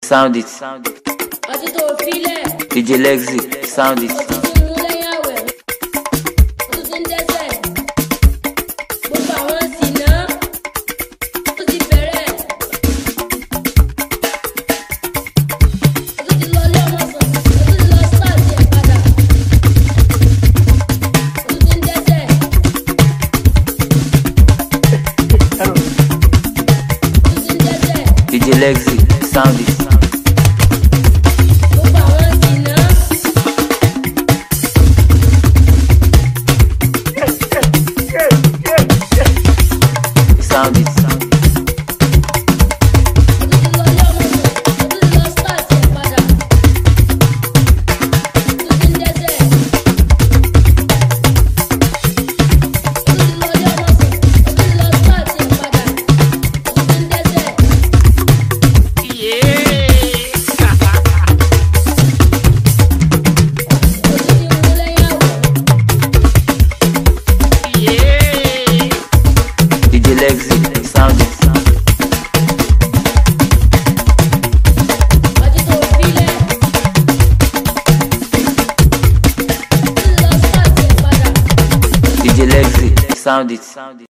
sound it. Ọtí tó filẹ̀. DJ Lexi, sound it. Ọtí tí mú lẹ́yìn àwẹ̀. Ọtí tí ń dẹ́sẹ̀. Gbogbo àwọn sìnà. Ó ti bẹ̀rẹ̀. Ọtí ti lọ lé ọmọ sàn. Ọtí ti lọ start ẹ̀ padà. Ọtí tí ń dẹ́sẹ̀. Ọtí tí ń dẹ́sẹ̀. DJ Lexi, sound it. Gbogbo àwọn sìnà. Sound it. DJ Lexi, sound it. DJ Lexi, sound it.